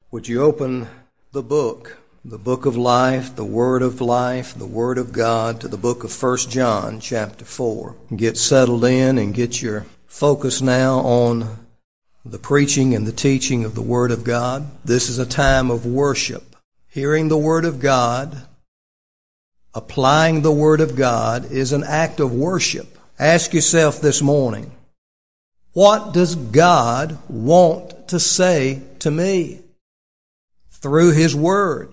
Would you open the book of life, the Word of life, the Word of God, to the book of 1 John chapter 4. Get settled in and get your focus now on the preaching and the teaching of the Word of God. This is a time of worship. Hearing the Word of God, applying the Word of God is an act of worship. Ask yourself this morning, what does God want to say to me through His Word?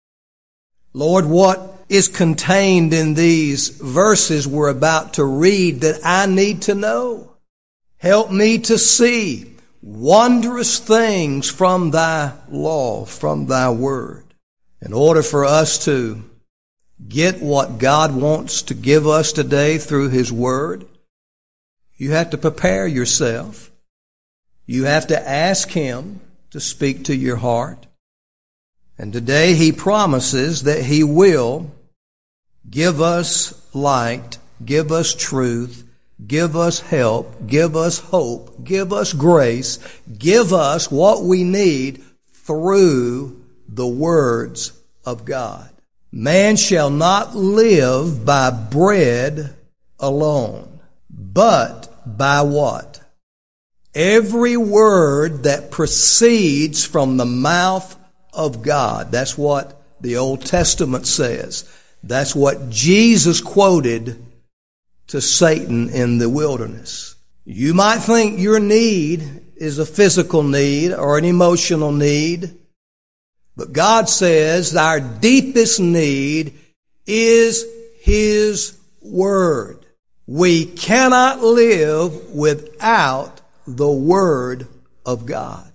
Lord, what is contained in these verses we're about to read that I need to know? Help me to see wondrous things from Thy law, from Thy Word. In order for us to get what God wants to give us today through His Word, you have to prepare yourself. You have to ask Him to speak to your heart. And today He promises that He will give us light, give us truth, give us help, give us hope, give us grace, give us what we need through the words of God. Man shall not live by bread alone, but by what? Every word that proceeds from the mouth of God. That's what the Old Testament says. That's what Jesus quoted to Satan in the wilderness. You might think your need is a physical need or an emotional need, but God says our deepest need is His Word. We cannot live without the Word of God.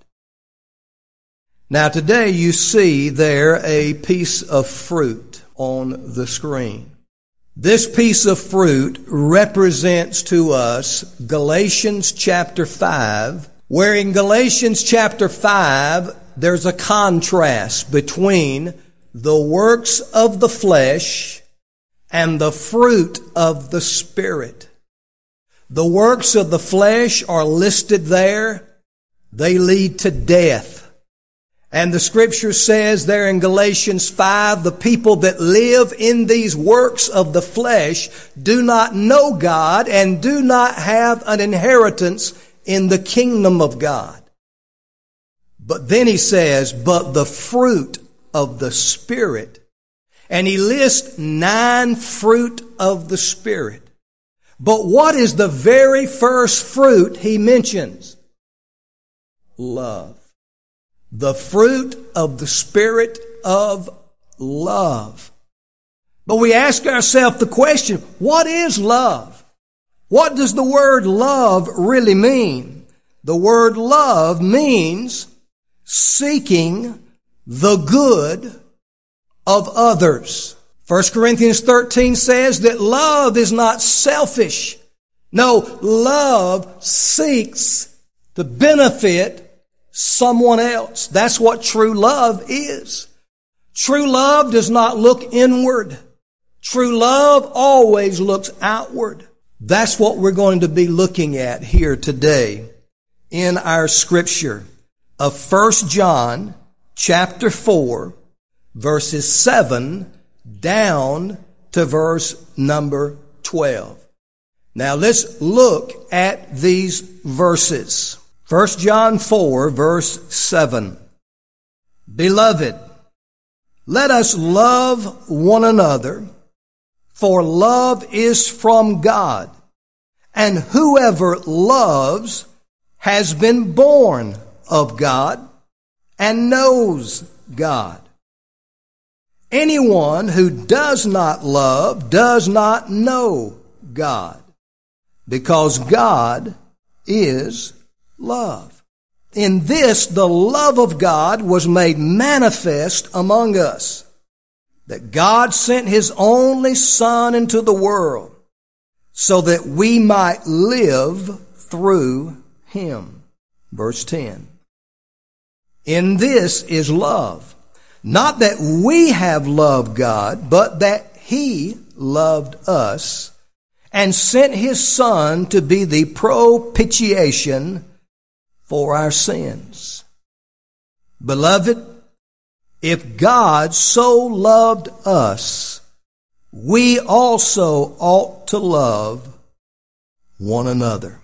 Now today you see there a piece of fruit on the screen. This piece of fruit represents to us Galatians chapter 5, where in Galatians chapter 5 there's a contrast between the works of the flesh and the fruit of the Spirit. The works of the flesh are listed there. They lead to death. And the Scripture says there in Galatians 5, the people that live in these works of the flesh do not know God and do not have an inheritance in the kingdom of God. But then he says, but the fruit of the Spirit. And he lists 9 fruit of the Spirit. But what is the very first fruit he mentions? Love. The fruit of the Spirit of love. But we ask ourselves the question, what is love? What does the word love really mean? The word love means seeking the good of others. 1 Corinthians 13 says that love is not selfish. No, love seeks to benefit someone else. That's what true love is. True love does not look inward. True love always looks outward. That's what we're going to be looking at here today in our scripture of 1 John chapter 4, verses 7 down to verse number 12. Now let's look at these verses. 1 John 4, verse 7. Beloved, let us love one another, for love is from God, and whoever loves has been born of God and knows God. Anyone who does not love does not know God, because God is love. In this, the love of God was made manifest among us, that God sent His only Son into the world so that we might live through Him. Verse 10. In this is love, not that we have loved God, but that He loved us and sent His Son to be the propitiation for our sins. Beloved, if God so loved us, we also ought to love one another.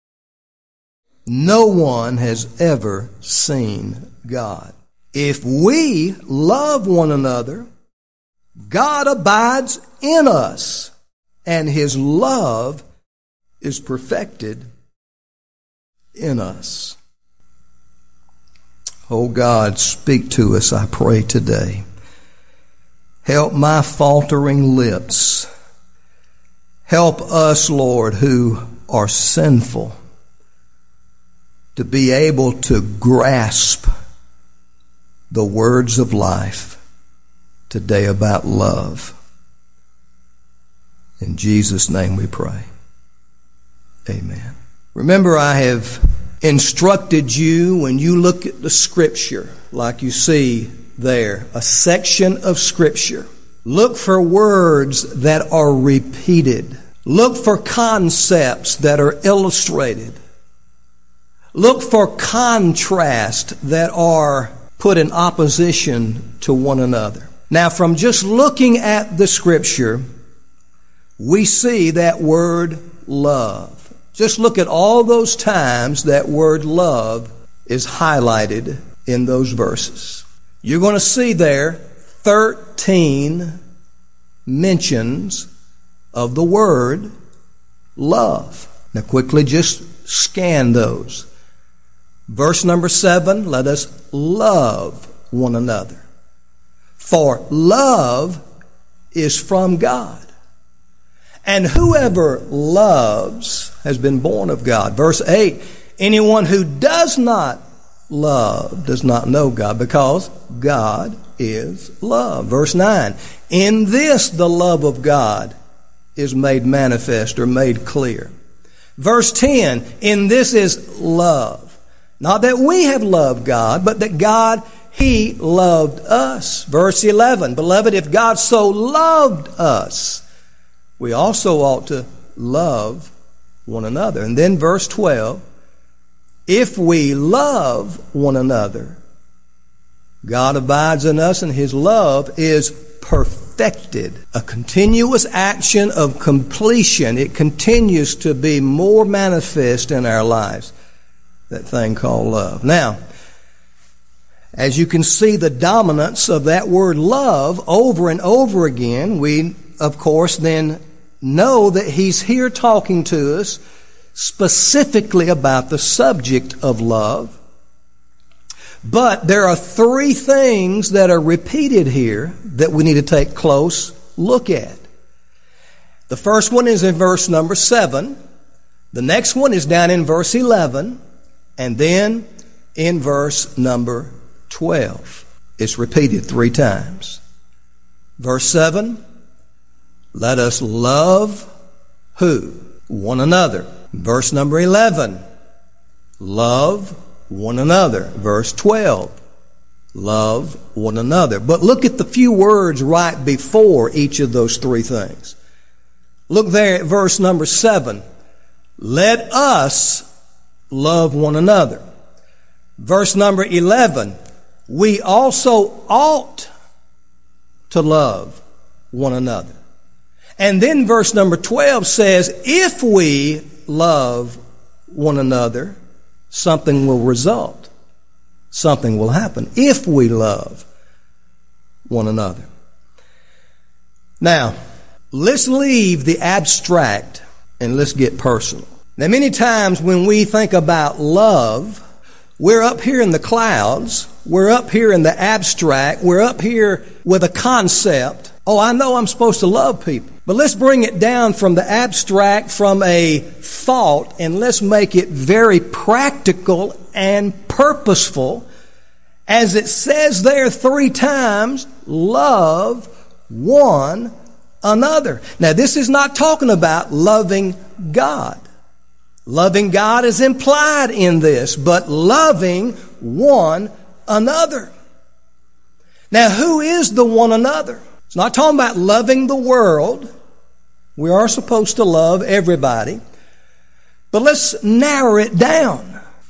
No one has ever seen God. If we love one another, God abides in us, and His love is perfected in us. Oh God, speak to us, I pray today. Help my faltering lips. Help us, Lord, who are sinful, to be able to grasp the words of life today about love. In Jesus' name we pray. Amen. Remember, I have instructed you when you look at the Scripture, like you see there, a section of Scripture. Look for words that are repeated. Look for concepts that are illustrated. Look for contrast that are put in opposition to one another. Now, from just looking at the Scripture, we see that word love. Just look at all those times that word love is highlighted in those verses. You're going to see there 13 mentions of the word love. Now quickly just scan those. Verse number 7, let us love one another. For love is from God. And whoever loves has been born of God. Verse 8, anyone who does not love does not know God, because God is love. Verse 9, in this the love of God is made manifest or made clear. Verse 10, in this is love. Not that we have loved God, but that God, He loved us. Verse 11, beloved, if God so loved us, we also ought to love one another. And then verse 12, if we love one another, God abides in us and His love is perfected. A continuous action of completion. It continues to be more manifest in our lives. That thing called love. Now, as you can see the dominance of that word love over and over again, we, of course, then know that He's here talking to us specifically about the subject of love. But there are 3 things that are repeated here that we need to take close look at. The first one is in verse number 7. The next one is down in verse 11. And then in verse number 12. It's repeated 3 times. Verse 7, let us love who? One another. Verse number 11, love one another. Verse 12, love one another. But look at the few words right before each of those 3 things. Look there at verse number 7. Let us love one another. Verse number 11, we also ought to love one another. And then verse number 12 says, if we love one another, something will result. Something will happen if we love one another. Now, let's leave the abstract and let's get personal. Now, many times when we think about love, we're up here in the clouds, we're up here in the abstract, we're up here with a concept. Oh, I know I'm supposed to love people. But let's bring it down from the abstract, from a thought, and let's make it very practical and purposeful. As it says there 3 times, love one another. Now, this is not talking about loving God. Loving God is implied in this, but loving one another. Now, who is the one another? It's not talking about loving the world. We are supposed to love everybody. But let's narrow it down.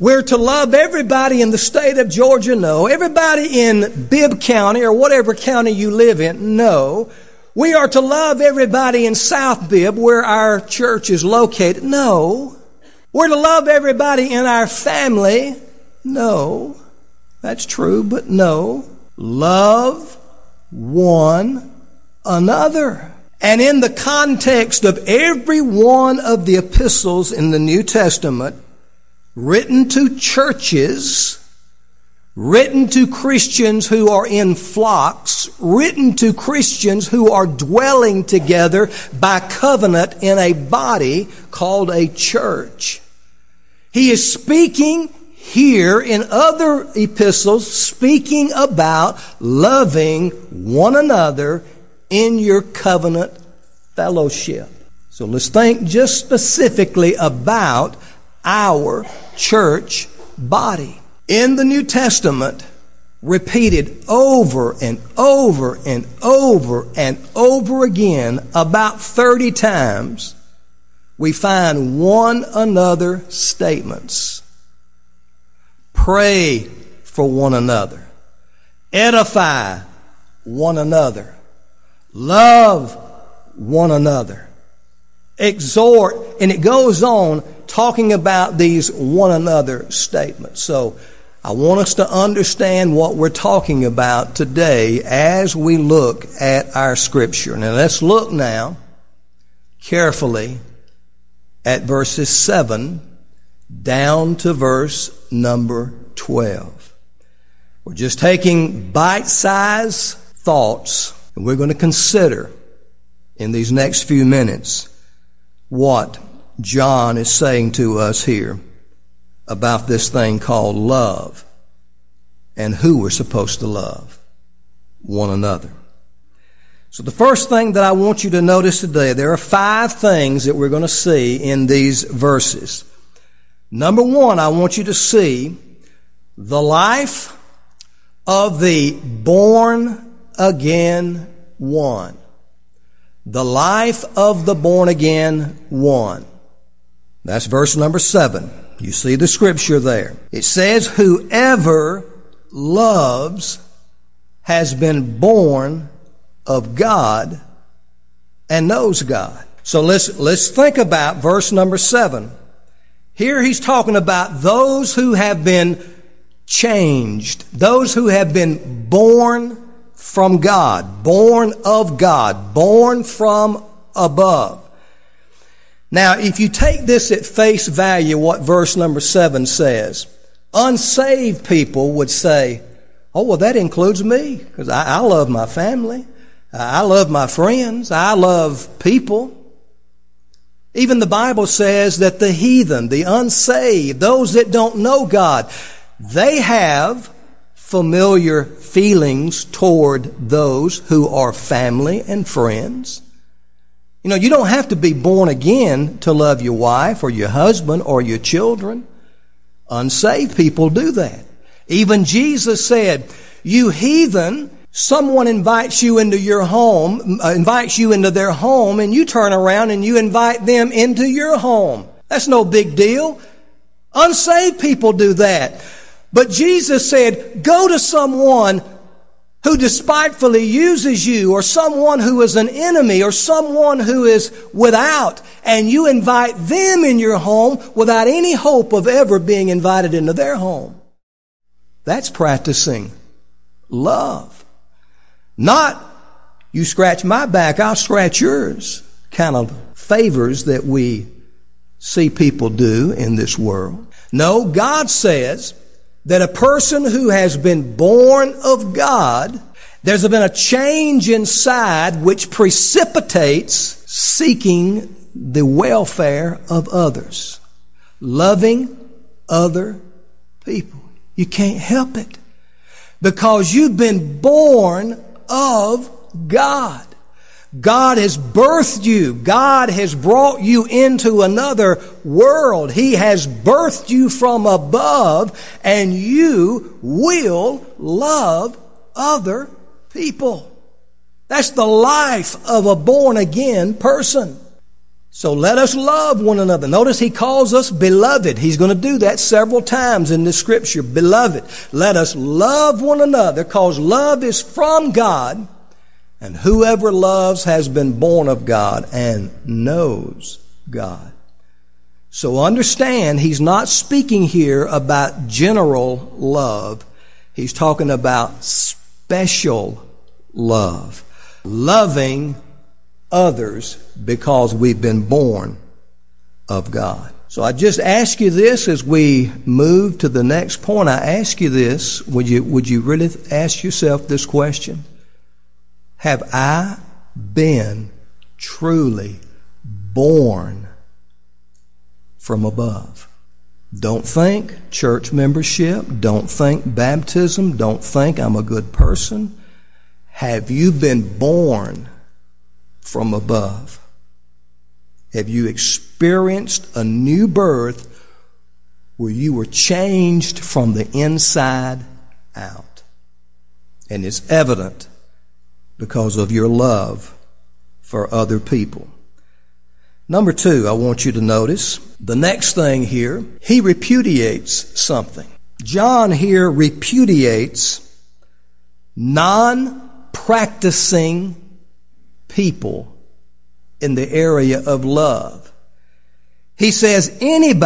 We're to love everybody in the state of Georgia? No. Everybody in Bibb County or whatever county you live in? No. We are to love everybody in South Bibb where our church is located? No. We're to love everybody in our family? No. That's true, but no. Love one another. And in the context of every one of the epistles in the New Testament, written to churches, written to Christians who are in flocks, written to Christians who are dwelling together by covenant in a body called a church. He is speaking here in other epistles, speaking about loving one another in your covenant fellowship. So let's think just specifically about our church body. In the New Testament, repeated over and over and over and over again, about 30 times, we find one another statements. Pray for one another. Edify one another. Love one another. Exhort, and it goes on talking about these one another statements. So I want us to understand what we're talking about today as we look at our scripture. Now let's look now carefully at verses 7 down to verse number 12. We're just taking bite-sized thoughts, and we're going to consider in these next few minutes what John is saying to us here about this thing called love and who we're supposed to love one another. So the first thing that I want you to notice today, there are 5 things that we're going to see in these verses. Number 1, I want you to see the life of the born again one. The life of the born again one. That's verse number 7. You see the scripture there. It says, whoever loves has been born of God and knows God. So let's think about verse number 7. Here he's talking about those who have been changed, those who have been born from God, born of God, born from above. Now, if you take this at face value, what verse number 7 says, unsaved people would say, oh, well, that includes me, because I love my family. I love my friends. I love people. Even the Bible says that the heathen, the unsaved, those that don't know God, they have familiar feelings toward those who are family and friends. You know, you don't have to be born again to love your wife or your husband or your children. Unsaved people do that. Even Jesus said, you heathen, someone invites you into your home, invites you into their home, and you turn around and you invite them into your home. That's no big deal. Unsaved people do that. But Jesus said, go to someone who despitefully uses you, or someone who is an enemy, or someone who is without, and you invite them in your home without any hope of ever being invited into their home. That's practicing love. Not, you scratch my back, I'll scratch yours, kind of favors that we see people do in this world. No, God says that a person who has been born of God, there's been a change inside which precipitates seeking the welfare of others, loving other people. You can't help it because you've been born of God. God has birthed you. God has brought you into another world. He has birthed you from above, and you will love other people. That's the life of a born-again person. So let us love one another. Notice he calls us beloved. He's going to do that several times in the scripture. Beloved. Let us love one another, because love is from God, and whoever loves has been born of God and knows God. So understand, he's not speaking here about general love. He's talking about special love. Loving others because we've been born of God. So I just ask you this as we move to the next point. I ask you this. Would you really ask yourself this question? Have I been truly born from above? Don't think church membership. Don't think baptism. Don't think I'm a good person. Have you been born from above? Have you experienced a new birth where you were changed from the inside out? And it's evident because of your love for other people. Number 2, I want you to notice the next thing here. He repudiates something. John here repudiates non-practicing people in the area of love. He says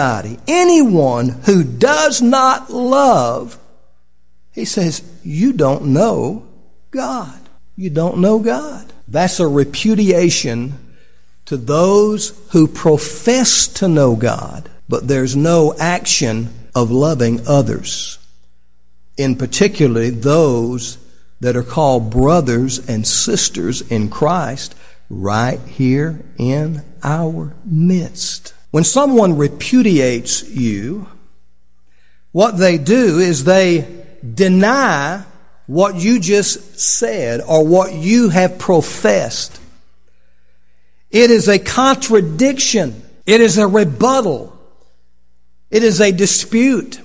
anyone who does not love, he says, you don't know God. You don't know God. That's a repudiation to those who profess to know God, but there's no action of loving others, in particularly those that are called brothers and sisters in Christ right here in our midst. When someone repudiates you, what they do is they deny what you just said or what you have professed. It is a contradiction. It is a rebuttal. It is a dispute.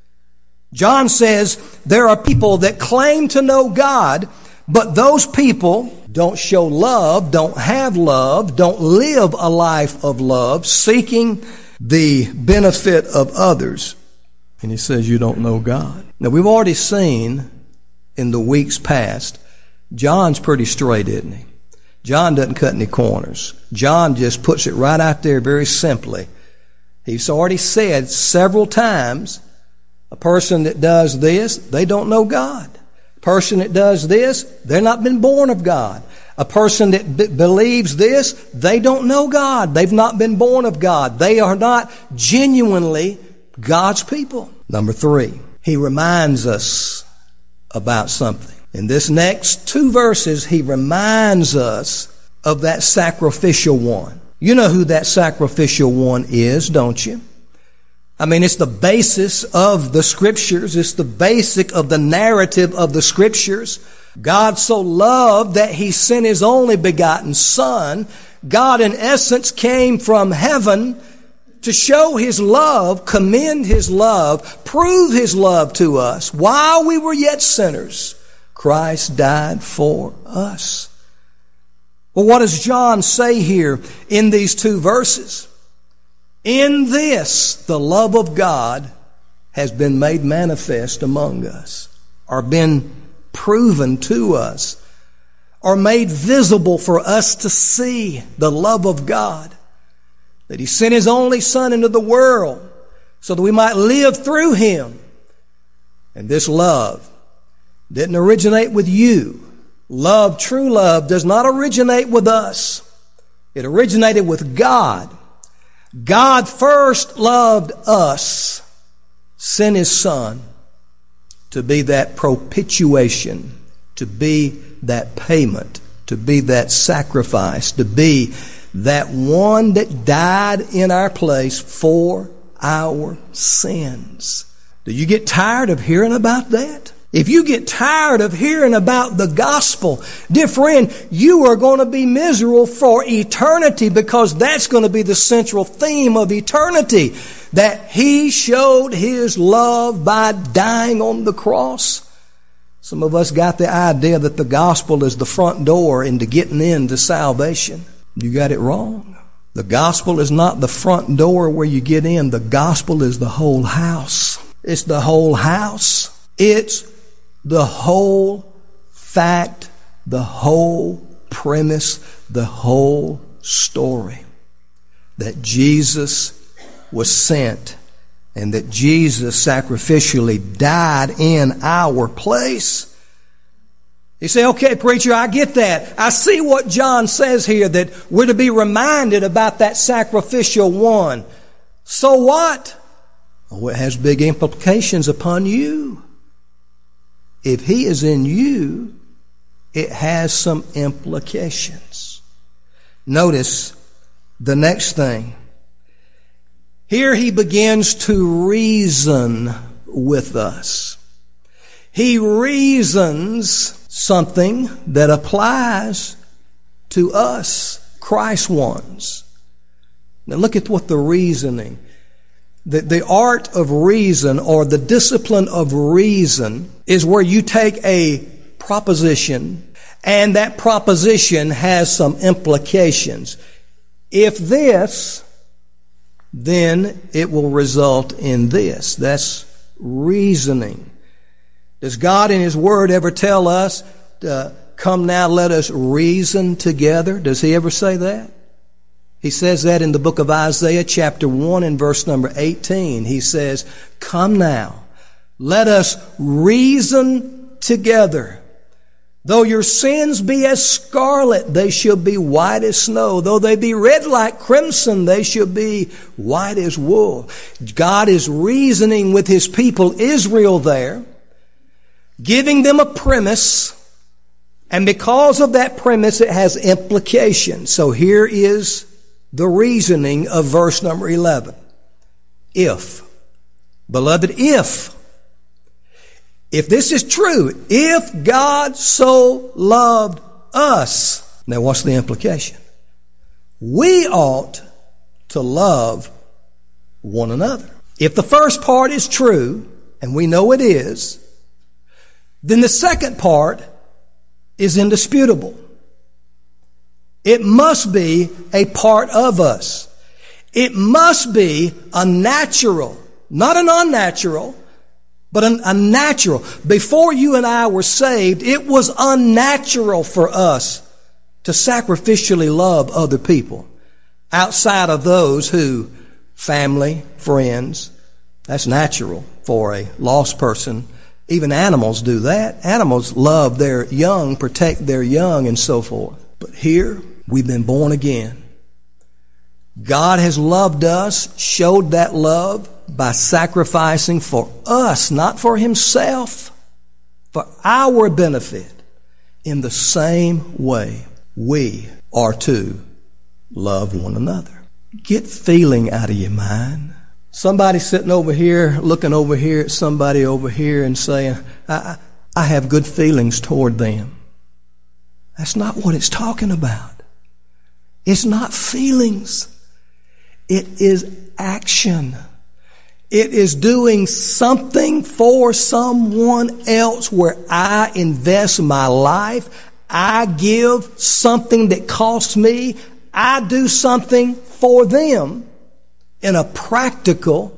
John says there are people that claim to know God, but those people don't show love, don't have love, don't live a life of love, seeking the benefit of others. And he says you don't know God. Now we've already seen in the weeks past, John's pretty straight, isn't he? John doesn't cut any corners. John just puts it right out there very simply. He's already said several times, a person that does this, they don't know God. A person that does this, they're not been born of God. A person that believes this, they don't know God. They've not been born of God. They are not genuinely God's people. Number 3, he reminds us about something. In this next 2 verses, he reminds us of that sacrificial one. You know who that sacrificial one is, don't you? I mean, it's the basis of the Scriptures. It's the basic of the narrative of the Scriptures. God so loved that He sent His only begotten Son. God, in essence, came from heaven to show His love, commend His love, prove His love to us. While we were yet sinners, Christ died for us. Well, what does John say here in these 2 verses? In this, the love of God has been made manifest among us, or been proven to us, or made visible for us to see the love of God. That He sent His only Son into the world so that we might live through Him. And this love didn't originate with you. Love, true love, does not originate with us. It originated with God. God first loved us, sent His Son to be that propitiation, to be that payment, to be that sacrifice, to be that one that died in our place for our sins. Do you get tired of hearing about that? If you get tired of hearing about the gospel, dear friend, you are going to be miserable for eternity, because that's going to be the central theme of eternity. That He showed His love by dying on the cross. Some of us got the idea that the gospel is the front door into getting into salvation. You got it wrong. The gospel is not the front door where you get in. The gospel is the whole house. It's the whole house. It's the whole fact, the whole premise, the whole story. That Jesus was sent and that Jesus sacrificially died in our place. You say, okay, preacher, I get that. I see what John says here, that we're to be reminded about that sacrificial one. So what? Oh, it has big implications upon you. If he is in you, it has some implications. Notice the next thing. Here he begins to reason with us. He reasons something that applies to us, Christ ones. Now look at what the reasoning, the art of reason or the discipline of reason is where you take a proposition and that proposition has some implications. If this, then it will result in this. That's reasoning. Does God in His Word ever tell us, come now, let us reason together? Does He ever say that? He says that in the book of Isaiah chapter 1 and verse number 18. He says, come now, let us reason together. Though your sins be as scarlet, they shall be white as snow. Though they be red like crimson, they shall be white as wool. God is reasoning with His people Israel there, giving them a premise, and because of that premise, it has implications. So here is the reasoning of verse number 11. If, beloved, if this is true, if God so loved us, now what's the implication? We ought to love one another. If the first part is true, and we know it is, then the second part is indisputable. It must be a part of us. It must be a natural, not an unnatural, but a natural. Before you and I were saved, it was unnatural for us to sacrificially love other people outside of those who, family, friends, that's natural for a lost person. Even animals do that. Animals love their young, protect their young, and so forth. But here, we've been born again. God has loved us, showed that love by sacrificing for us, not for Himself, for our benefit. In the same way, we are to love one another. Get feeling out of your mind. Somebody sitting over here, looking over here at somebody over here and saying, I have good feelings toward them. That's not what it's talking about. It's not feelings. It is action. It is doing something for someone else where I invest my life. I give something that costs me. I do something for them in a practical,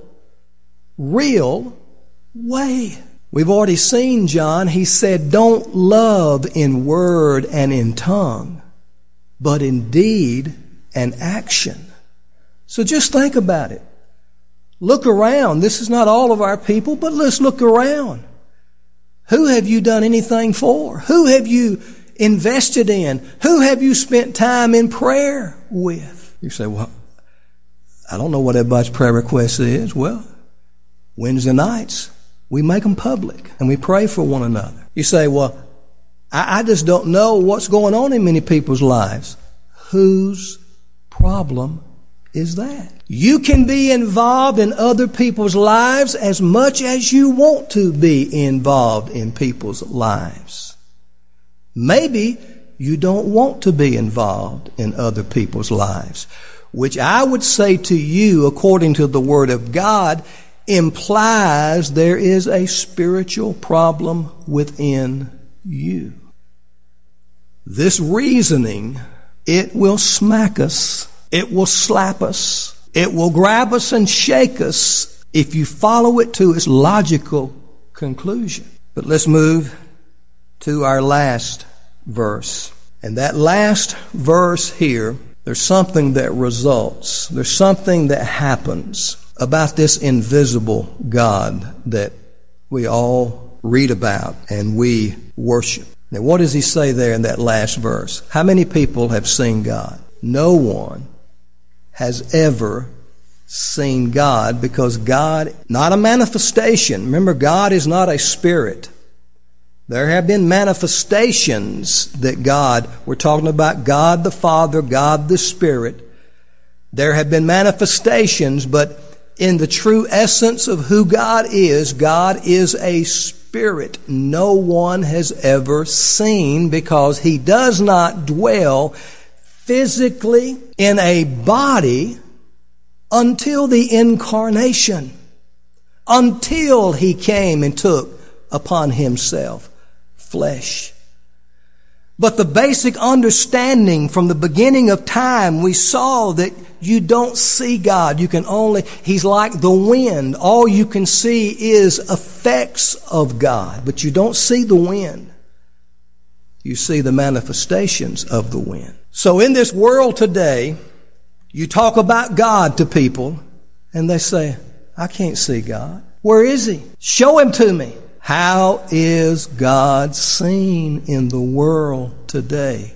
real way. We've already seen John. He said, don't love in word and in tongue, but in deed and action. So just think about it. Look around. This is not all of our people, but let's look around. Who have you done anything for? Who have you invested in? Who have you spent time in prayer with? You say, well, I don't know what everybody's prayer request is. Well, Wednesday nights, we make them public and we pray for one another. You say, well, I just don't know what's going on in many people's lives. Whose problem is that? You can be involved in other people's lives as much as you want to be involved in people's lives. Maybe you don't want to be involved in other people's lives, which I would say to you, according to the Word of God, implies there is a spiritual problem within you. This reasoning, it will smack us It will slap us. It will grab us and shake us if you follow it to its logical conclusion. But let's move to our last verse. And that last verse here, there's something that results. There's something that happens about this invisible God that we all read about and we worship. Now, what does he say there in that last verse? How many people have seen God? No one has ever seen God, because God, not a manifestation. Remember, God is not a spirit. There have been manifestations that God, we're talking about God the Father, God the Spirit. There have been manifestations, but in the true essence of who God is a spirit. No one has ever seen, because he does not dwell physically in a body until the incarnation, until he came and took upon himself flesh. But the basic understanding from the beginning of time, we saw that you don't see God. He's like the wind. All you can see is effects of God, but you don't see the wind. You see the manifestations of the wind. So in this world today, you talk about God to people and they say, I can't see God. Where is he? Show him to me. How is God seen in the world today?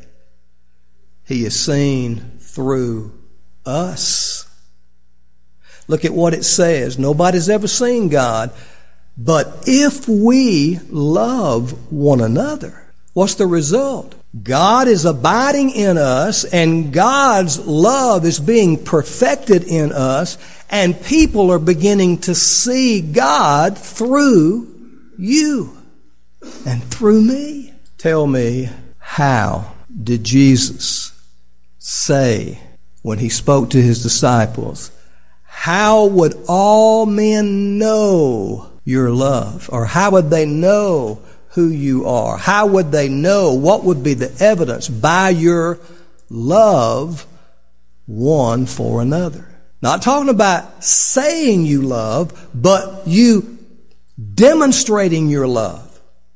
He is seen through us. Look at what it says. Nobody's ever seen God, but if we love one another, what's the result? God is abiding in us, and God's love is being perfected in us, and people are beginning to see God through you and through me. Tell me, how did Jesus say when he spoke to his disciples, how would all men know your love? Or how would they know who you are? How would they know? What would be the evidence? By your love one for another. Not talking about saying you love, but you demonstrating your love,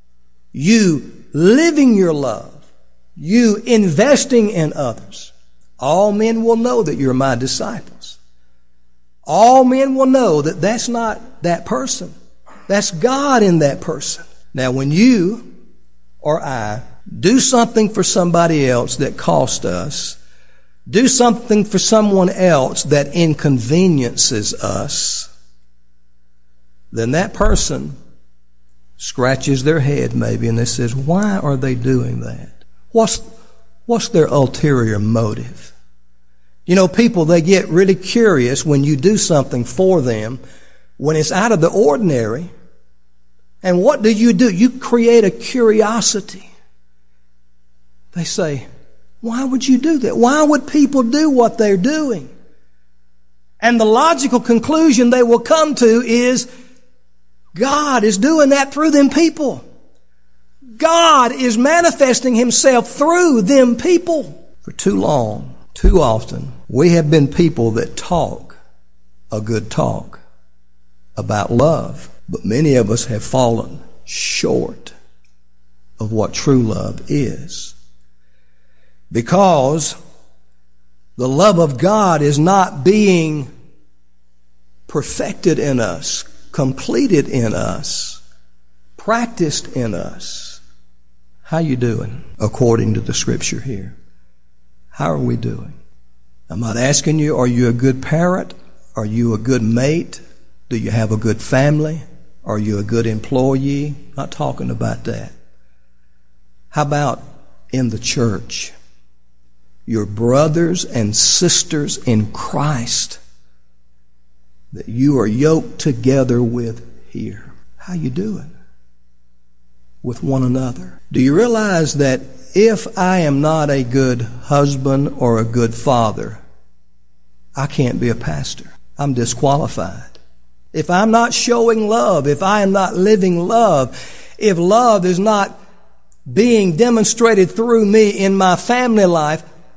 you living your love, you investing in others. All men will know that you're my disciples. All men will know that that's not that person. That's God in that person. Now, when you or I do something for somebody else that cost us, do something for someone else that inconveniences us, then that person scratches their head maybe and they says, why are they doing that? What's their ulterior motive? You know, people, they get really curious when you do something for them, when it's out of the ordinary. And what do? You create a curiosity. They say, why would you do that? Why would people do what they're doing? And the logical conclusion they will come to is, God is doing that through them people. God is manifesting himself through them people. For too long, too often, we have been people that talk a good talk about love. But many of us have fallen short of what true love is. Because the love of God is not being perfected in us, completed in us, practiced in us. How you doing according to the scripture here? How are we doing? I'm not asking you, are you a good parent? Are you a good mate? Do you have a good family? Are you a good employee? Not talking about that. How about in the church? Your brothers and sisters in Christ that you are yoked together with here. How you doing with one another? Do you realize that if I am not a good husband or a good father, I can't be a pastor? I'm disqualified. If I'm not showing love, if I am not living love, if love is not being demonstrated through me in my family life,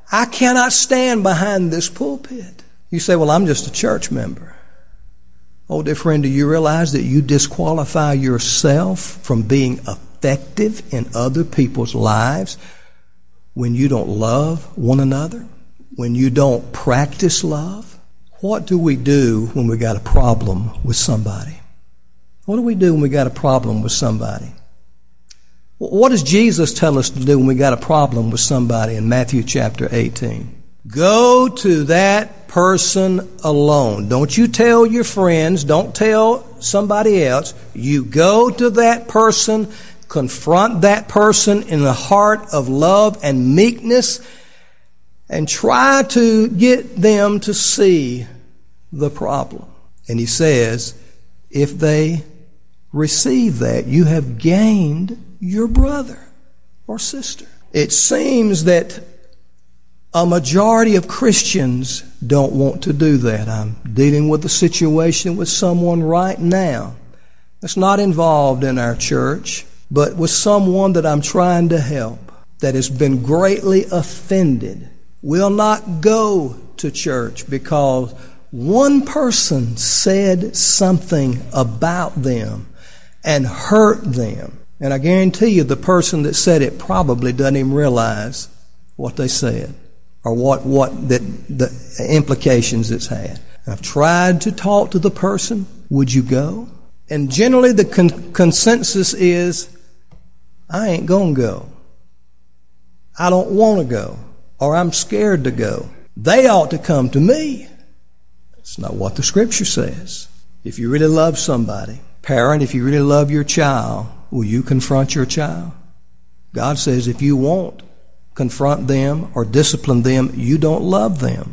I cannot stand behind this pulpit. You say, well, I'm just a church member. Oh, dear friend, do you realize that you disqualify yourself from being effective in other people's lives when you don't love one another, when you don't practice love? What do we do when we got a problem with somebody? What do we do when we got a problem with somebody? What does Jesus tell us to do when we got a problem with somebody in Matthew chapter 18? Go to that person alone. Don't you tell your friends. Don't tell somebody else. You go to that person, confront that person in the heart of love and meekness, and try to get them to see the problem. And he says, if they receive that, you have gained your brother or sister. It seems that a majority of Christians don't want to do that. I'm dealing with a situation with someone right now that's not involved in our church, but with someone that I'm trying to help that has been greatly offended, will not go to church because one person said something about them and hurt them. And I guarantee you the person that said it probably doesn't even realize what they said or what the implications it's had. I've tried to talk to the person. Would you go? And generally the consensus is, I ain't gonna go. I don't want to go, or I'm scared to go. They ought to come to me. That's not what the Scripture says. If you really love somebody, parent, if you really love your child, will you confront your child? God says if you won't confront them or discipline them, you don't love them.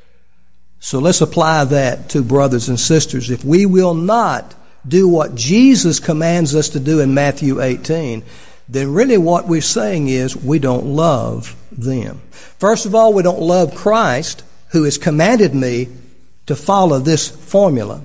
So let's apply that to brothers and sisters. If we will not do what Jesus commands us to do in Matthew 18, then really what we're saying is we don't love them. First of all, we don't love Christ, who has commanded me to follow this formula.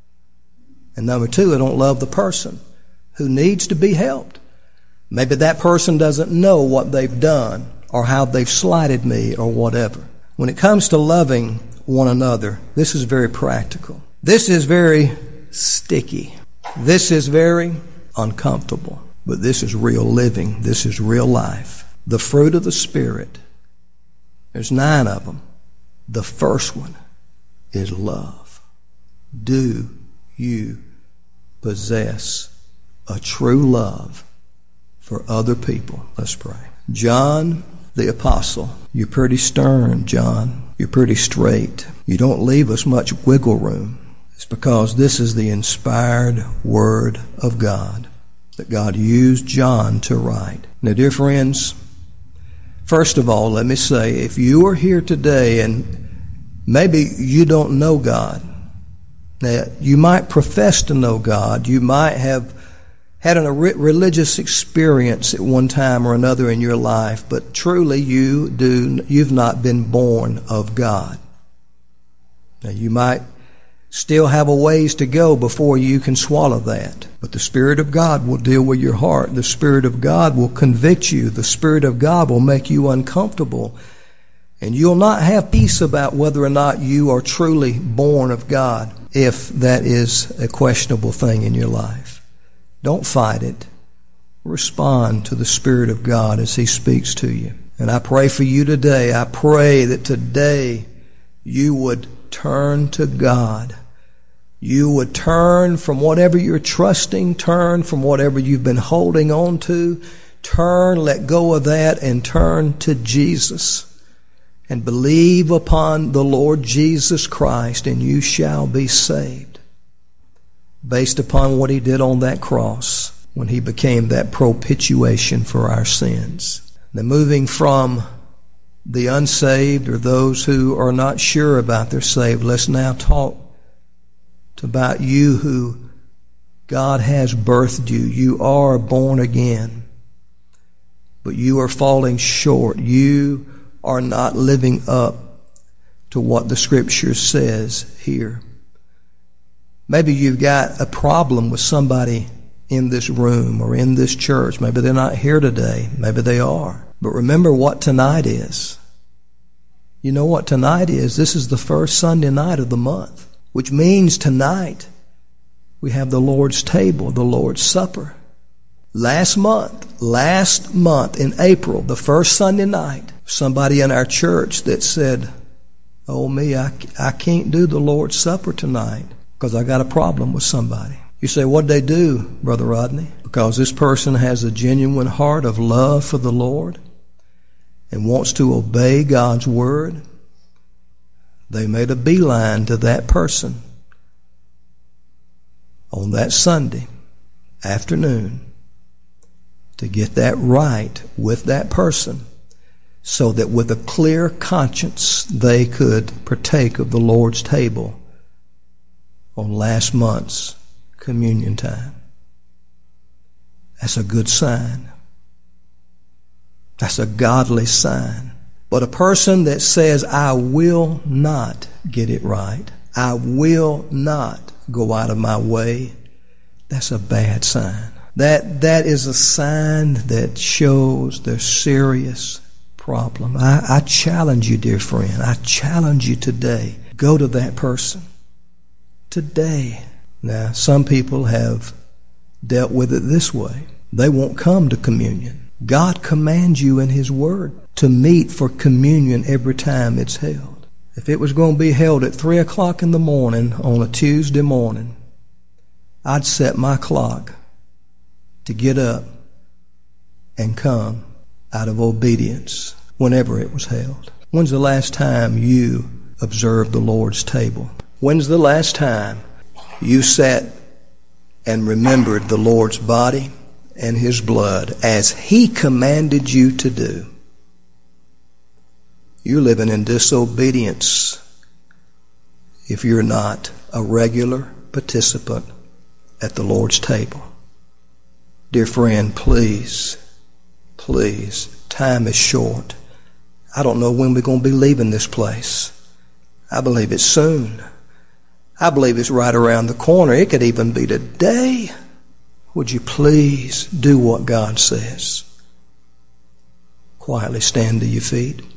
And number two, I don't love the person who needs to be helped. Maybe that person doesn't know what they've done or how they've slighted me or whatever. When it comes to loving one another, this is very practical. This is very sticky. This is very uncomfortable. But this is real living. This is real life. The fruit of the Spirit, there's 9 of them. The first one is love. Do you possess a true love for other people? Let's pray. John the Apostle, you're pretty stern, John. You're pretty straight. You don't leave us much wiggle room. It's because this is the inspired Word of God that God used John to write. Now, dear friends, first of all, let me say, if you are here today and maybe you don't know God, now you might profess to know God, you might have had a religious experience at one time or another in your life, but truly you've not been born of God. Now, you might still have a ways to go before you can swallow that. But the Spirit of God will deal with your heart. The Spirit of God will convict you. The Spirit of God will make you uncomfortable. And you'll not have peace about whether or not you are truly born of God, if that is a questionable thing in your life. Don't fight it. Respond to the Spirit of God as He speaks to you. And I pray for you today. I pray that today you would turn to God. You would turn from whatever you're trusting, turn from whatever you've been holding on to, let go of that and turn to Jesus and believe upon the Lord Jesus Christ, and you shall be saved based upon what He did on that cross when He became that propitiation for our sins. Now, moving from the unsaved or those who are not sure about they're saved, let's now talk about you who God has birthed you. You are born again, but you are falling short. You are not living up to what the Scripture says here. Maybe you've got a problem with somebody in this room or in this church. Maybe they're not here today. Maybe they are. But remember what tonight is. You know what tonight is? This is the first Sunday night of the month, which means tonight we have the Lord's table, the Lord's Supper. Last month in April, the first Sunday night, somebody in our church that said, "Oh me, I can't do the Lord's Supper tonight because I got a problem with somebody." You say, "What'd they do, Brother Rodney?" Because this person has a genuine heart of love for the Lord and wants to obey God's word. They made a beeline to that person on that Sunday afternoon to get that right with that person, so that with a clear conscience they could partake of the Lord's table on last month's communion time. That's a good sign. That's a godly sign. But a person that says, "I will not get it right, I will not go out of my way," that's a bad sign. That is a sign that shows there's serious problem. I challenge you, dear friend. I challenge you today. Go to that person today. Now, some people have dealt with it this way. They won't come to communion. God commands you in His Word to meet for communion every time it's held. If it was going to be held at 3 o'clock in the morning on a Tuesday morning, I'd set my clock to get up and come out of obedience whenever it was held. When's the last time you observed the Lord's table? When's the last time you sat and remembered the Lord's body and His blood as He commanded you to do? You're living in disobedience if you're not a regular participant at the Lord's table. Dear friend, please, time is short. I don't know when we're going to be leaving this place. I believe it's soon. I believe it's right around the corner. It could even be today. Would you please do what God says? Quietly stand to your feet.